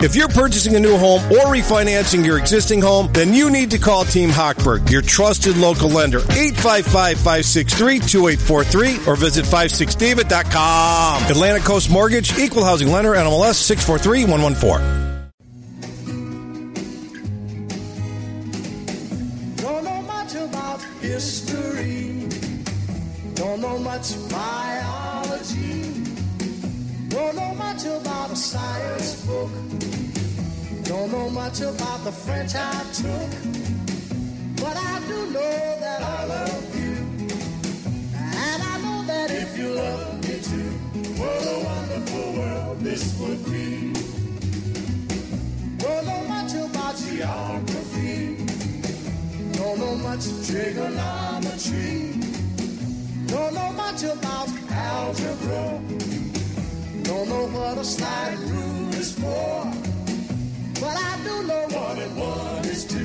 If you're purchasing a new home or refinancing your existing home, then you need to call Team Hochberg, your trusted local lender, 855-563-2843, or visit 56david.com. Atlantic Coast Mortgage, Equal Housing Lender, NMLS 643114. Don't know much about history. Don't know much biology. Don't know much about a science book. Don't know much about the French I took. But I do know that I love you. And I know that if you love me too, what a wonderful world this would be. Don't know much about geography. Don't know much trigonometry. Don't know much about algebra. Don't know what a slide rule is for. But I do know 1 and 1 is 2.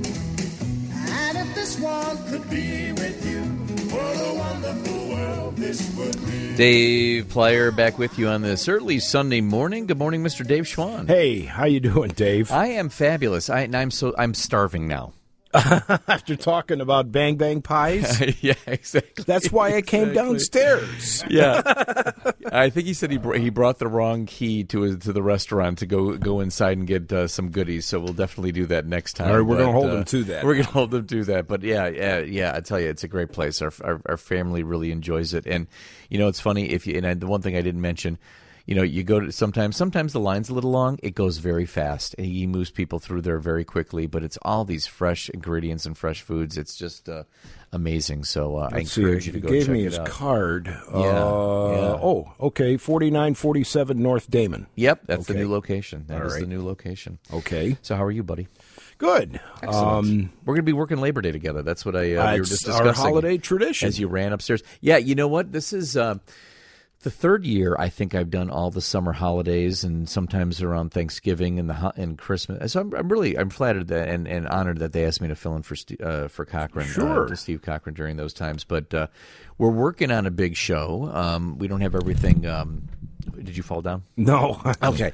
And if this one could be with you, what a wonderful world this would be. Dave Plyer back with you on this early Sunday morning. Good morning, Mr. Dave Schwann. Hey, how you doing, Dave? I am fabulous. I'm starving now. After talking about Bang Bang pies? Yeah, exactly. That's why I came downstairs. Yeah. I think he said he brought the wrong key to the restaurant to go inside and get some goodies, so we'll definitely do that next time. All right, we're going to hold him to that. We're going to hold him to that. But yeah, I tell you, it's a great place. Our family really enjoys it. And, it's funny, the one thing I didn't mention, you go to sometimes the line's a little long. It goes very fast. He moves people through there very quickly, but it's all these fresh ingredients and fresh foods. It's just amazing. So I encourage you to go check it out. He gave me his card. Yeah. Oh, okay, 4947 North Damon. Yep, that's the new location. That is the new location. Okay. So how are you, buddy? Good. Excellent. We're going to be working Labor Day together. That's what we were just discussing. Our holiday tradition. As you ran upstairs. Yeah, you know what? This is the third year I think I've done all the summer holidays, and sometimes around Thanksgiving and Christmas. So I'm flattered that and honored that they asked me to fill in for Cochran, to Steve Cochran during those times. But we're working on a big show. We don't have everything. Did you fall down? No. Okay.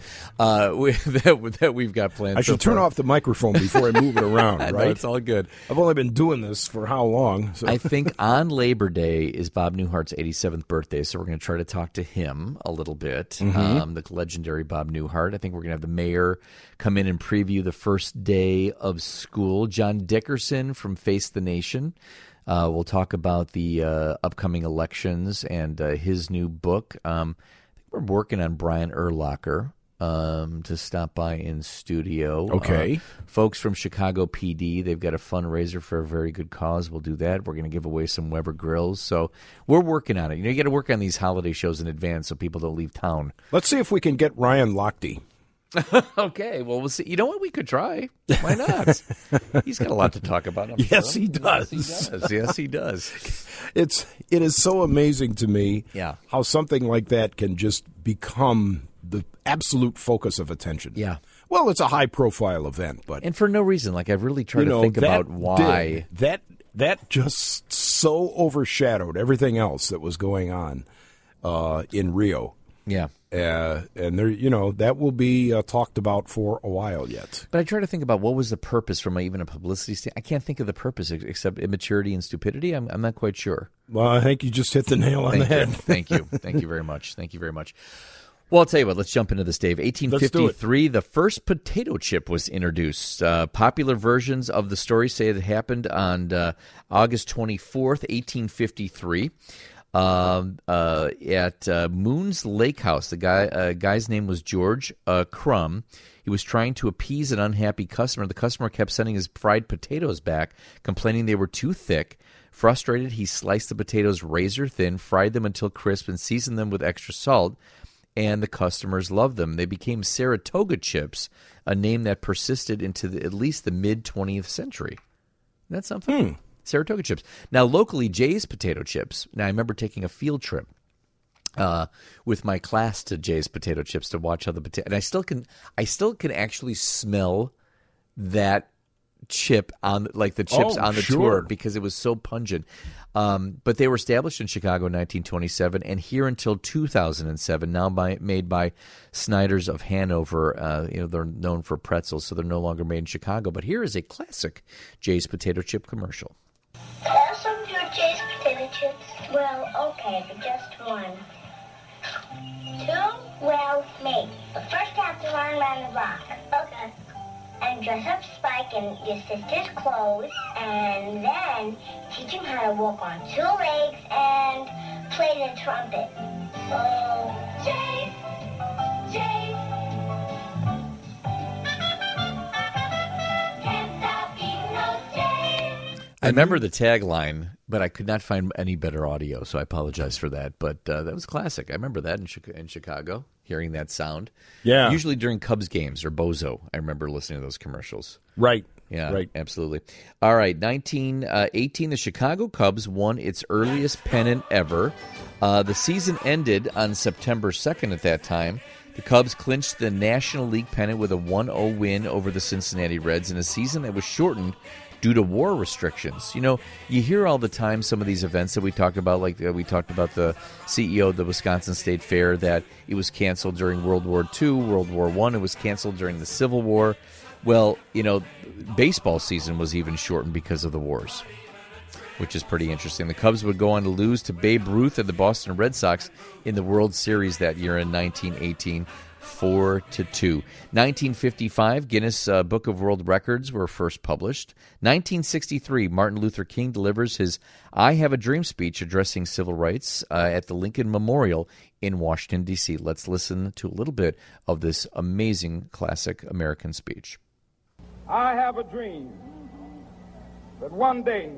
That we've got planned. I should turn off the microphone before I move it around, right? No, it's all good. I've only been doing this for how long? So. I think on Labor Day is Bob Newhart's 87th birthday, so we're going to try to talk to him a little bit, the legendary Bob Newhart. I think we're going to have the mayor come in and preview the first day of school. John Dickerson from Face the Nation. We'll talk about the upcoming elections and his new book. We're working on Brian Urlacher to stop by in studio. Okay. Folks from Chicago PD, they've got a fundraiser for a very good cause. We'll do that. We're going to give away some Weber grills. So we're working on it. You got to work on these holiday shows in advance so people don't leave town. Let's see if we can get Ryan Lochte. Okay, well, we'll see. You know what? We could try. Why not? He's got a lot to talk about. Yes, he does. Yes, he does. It is so amazing to me how something like that can just become the absolute focus of attention. Yeah. Well, it's a high-profile event, but and for no reason. Like I've really tried to think about why that just so overshadowed everything else that was going on in Rio. Yeah. And there, that will be talked about for a while yet. But I try to think about what was the purpose from even a publicity standpoint. I can't think of the purpose except immaturity and stupidity. I'm not quite sure. Well, I think you just hit the nail on the head. Thank you. Thank you very much. Thank you very much. Well, I'll tell you what. Let's jump into this, Dave. 1853, the first potato chip was introduced. Popular versions of the story say it happened on August 24th, 1853. At Moon's Lake House. The guy's name was George Crum. He was trying to appease an unhappy customer. The customer kept sending his fried potatoes back, complaining they were too thick. Frustrated, he sliced the potatoes razor thin, fried them until crisp, and seasoned them with extra salt. And the customers loved them. They became Saratoga chips, a name that persisted into at least the mid-20th century. That's something. Saratoga chips. Now, locally, Jay's potato chips. Now, I remember taking a field trip with my class to Jay's potato chips to watch how the potato. And I still can actually smell that chip on the sure. tour because it was so pungent. But they were established in Chicago in 1927 and here until 2007, now made by Snyder's of Hanover. They're known for pretzels, so they're no longer made in Chicago. But here is a classic Jay's Potato Chip commercial. Have some of your Jay's potato chips? Well, okay, but just one. Two? Well, maybe. But first I have to run around the block. Okay. And dress up Spike in your sister's clothes, and then teach him how to walk on two legs and play the trumpet. Jay! Jay! Can't stop eating those Jays! I remember the tagline, but I could not find any better audio, so I apologize for that. But that was classic. I remember that in Chicago, hearing that sound. Yeah. Usually during Cubs games or Bozo, I remember listening to those commercials. Right. Yeah, right. Absolutely. All right, 1918, the Chicago Cubs won its earliest pennant ever. The season ended on September 2nd at that time. The Cubs clinched the National League pennant with a 1-0 win over the Cincinnati Reds in a season that was shortened due to war restrictions. You hear all the time some of these events that we talked about, like we talked about the CEO of the Wisconsin State Fair, that it was canceled during World War II, World War I, it was canceled during the Civil War. Well, baseball season was even shortened because of the wars, which is pretty interesting. The Cubs would go on to lose to Babe Ruth and the Boston Red Sox in the World Series that year in 1918. 4-2. 1955, Guinness Book of World Records were first published. 1963, Martin Luther King delivers his I Have a Dream speech addressing civil rights at the Lincoln Memorial in Washington, D.C. Let's listen to a little bit of this amazing classic American speech. I have a dream that one day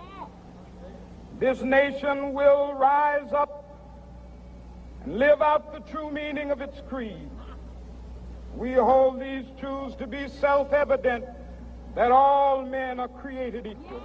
this nation will rise up and live out the true meaning of its creed. We hold these truths to be self-evident, that all men are created equal.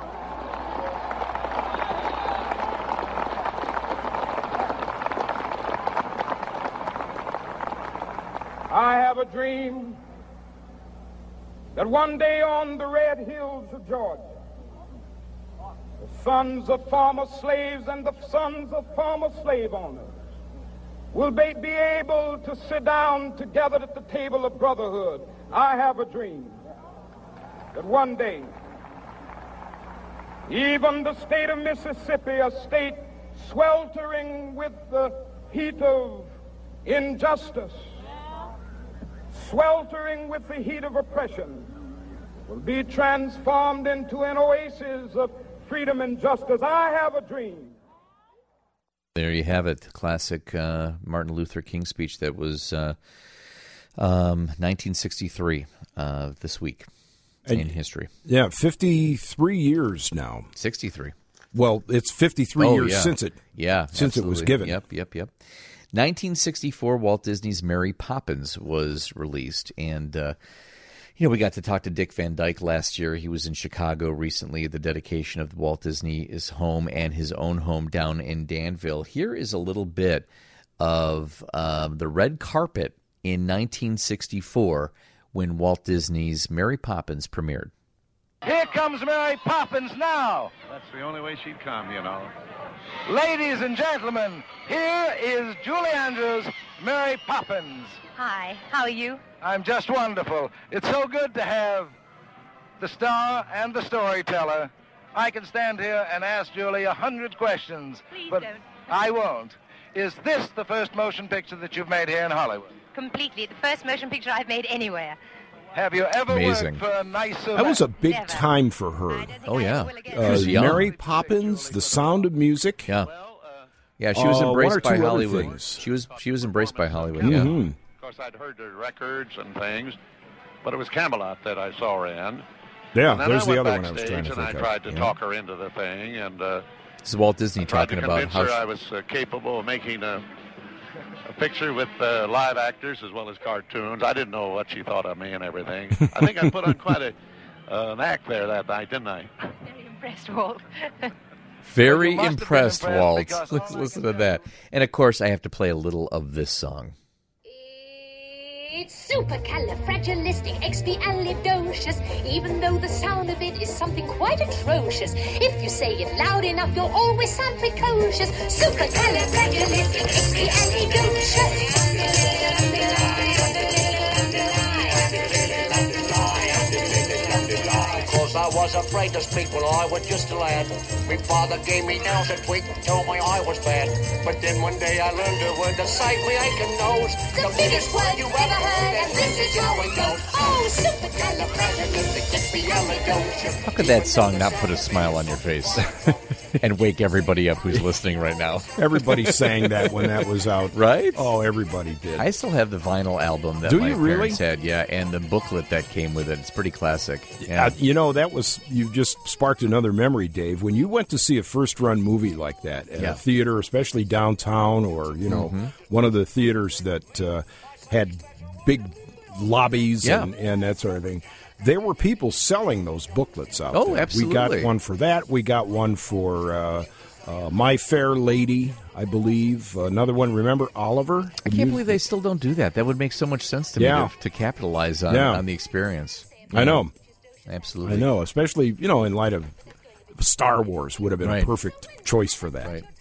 I have a dream that one day on the red hills of Georgia, the sons of former slaves and the sons of former slave owners will be able to sit down together at the table of brotherhood. I have a dream that one day, even the state of Mississippi, a state sweltering with the heat of injustice, sweltering with the heat of oppression, will be transformed into an oasis of freedom and justice. I have a dream. There you have it, the classic Martin Luther King speech that was 1963 this week in history. Yeah, 53 years now. 63. Well, it's 53 years since it absolutely. It was given. Yep. 1964, Walt Disney's Mary Poppins was released, and we got to talk to Dick Van Dyke last year. He was in Chicago recently at the dedication of Walt Disney's home and his own home down in Danville. Here is a little bit of the red carpet in 1964 when Walt Disney's Mary Poppins premiered. Here comes Mary Poppins now. That's the only way she'd come, Ladies and gentlemen, here is Julie Andrews, Mary Poppins. Hi, how are you? I'm just wonderful. It's so good to have the star and the storyteller. I can stand here and ask Julie 100 questions. Please but don't. I won't. Is this the first motion picture that you've made here in Hollywood? Completely. The first motion picture I've made anywhere. Have you ever Amazing. worked for a nicer That was a man? big Never. time for her. Oh, yeah. Uh, She was young. Mary Poppins, The Sound of Music. Yeah. Yeah, she was one or embraced by two other Hollywood. things. She was embraced by Hollywood, Mhm. yeah. Of course, I'd heard the records and things, but it was Camelot that I saw her in. Yeah, And then there's I the went other one I was backstage trying to and I think of. tried to Yeah. talk her into the thing, and This is Walt Disney tried talking to about convince how her I was capable of making a picture with live actors as well as cartoons. I didn't know what she thought of me and everything. I think I put on quite an act there that night, didn't I? Very impressed, Walt. Very You must have been impressed, impressed Walt. because Let's all I listen can to that. And, of course, I have to play a little of this song. It's supercalifragilisticexpialidocious, even though the sound of it is something quite atrocious. If you say it loud enough, you'll always sound precocious. Cause I was afraid to speak when I was just a lad. My father gave me nails and tweaked and told me I was bad. But then one day I learned a word to save me aching nose. The biggest word you ever heard, and this is how it goes. Oh, supercalifragilisticexpialidocious. How could that song not put a smile on your face and wake everybody up who's listening right now? Everybody sang that when that was out. Right? Oh, everybody did. I still have the vinyl album that my parents had, yeah, and the booklet that came with it. It's pretty classic. Yeah. You just sparked another memory, Dave. When you went to see a first-run movie like that at a theater, especially downtown or, one of the theaters that had big lobbies and that sort of thing, there were people selling those booklets out there. Oh, absolutely. We got one for that. We got one for My Fair Lady, I believe. Another one, remember Oliver? I can't believe they still don't do that. That would make so much sense to me to capitalize on the experience. I know. Absolutely. I know, especially, in light of Star Wars would have been a perfect choice for that. Right.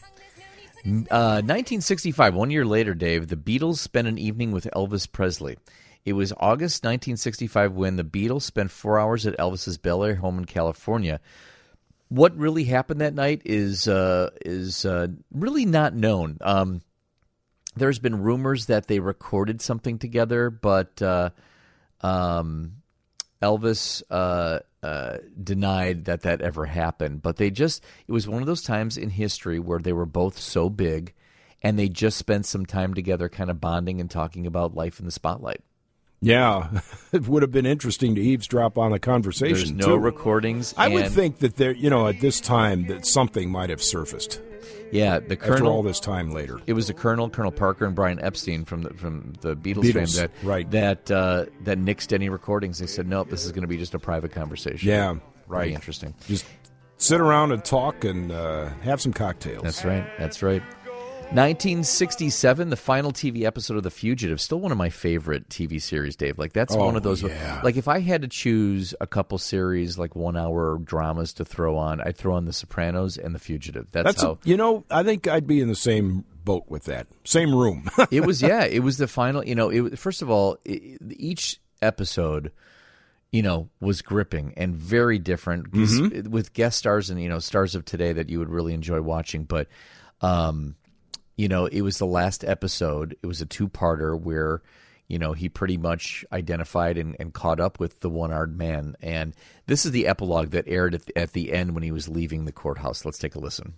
1965, 1 year later, Dave, the Beatles spent an evening with Elvis Presley. It was August 1965 when the Beatles spent 4 hours at Elvis's Bel Air home in California. What really happened that night is really not known. There's been rumors that they recorded something together, but Elvis denied that ever happened. But it was one of those times in history where they were both so big and they just spent some time together kind of bonding and talking about life in the spotlight. Yeah, it would have been interesting to eavesdrop on the conversation. There's no recordings. I would think that there, at this time, that something might have surfaced. Yeah, the Colonel. After all this time later, it was the Colonel Parker, and Brian Epstein from the Beatles fame that nixed any recordings. They said, nope, this is going to be just a private conversation. Yeah, right. Very interesting. Just sit around and talk and have some cocktails. That's right. 1967, the final TV episode of The Fugitive, still one of my favorite TV series, Dave. Like, that's one of those. Yeah. Like, if I had to choose a couple series, like 1 hour dramas to throw on, I'd throw on The Sopranos and The Fugitive. That's how. I think I'd be in the same boat with that. Same room. It was the final. First of all, each episode, was gripping and very different with guest stars and, stars of today that you would really enjoy watching. But, it was the last episode. It was a two-parter where, he pretty much identified and caught up with the one-armed man. And this is the epilogue that aired at the end when he was leaving the courthouse. Let's take a listen.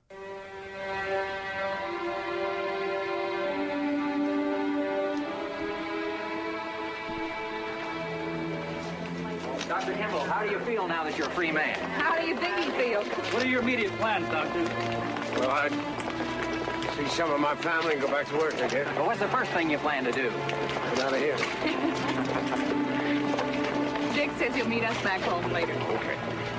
Dr. Kimball, how do you feel now that you're a free man? How do you think you feel? What are your immediate plans, Doctor? Well, I'd see some of my family and go back to work, I guess. Well, what's the first thing you plan to do? Get out of here. Jake says he'll meet us back home later. Okay.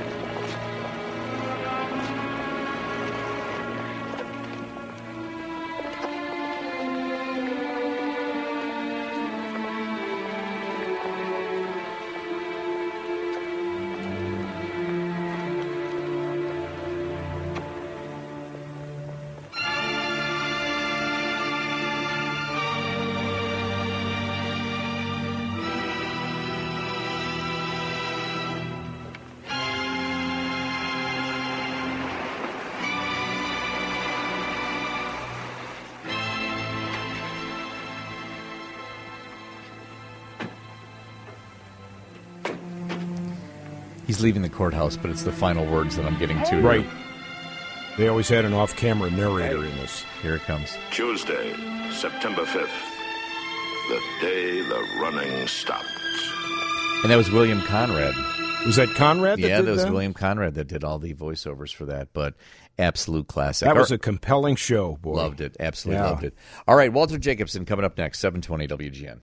He's leaving the courthouse, but it's the final words that I'm getting to. Right. They always had an off-camera narrator in this. Here it comes. Tuesday, September 5th. The day the running stopped. And that was William Conrad. Was that Conrad that Yeah, did that was that? William Conrad that did all the voiceovers for that, but absolute classic. That was a compelling show, boy. Loved it. Absolutely loved it. All right, Walter Jacobson coming up next, 720 WGN.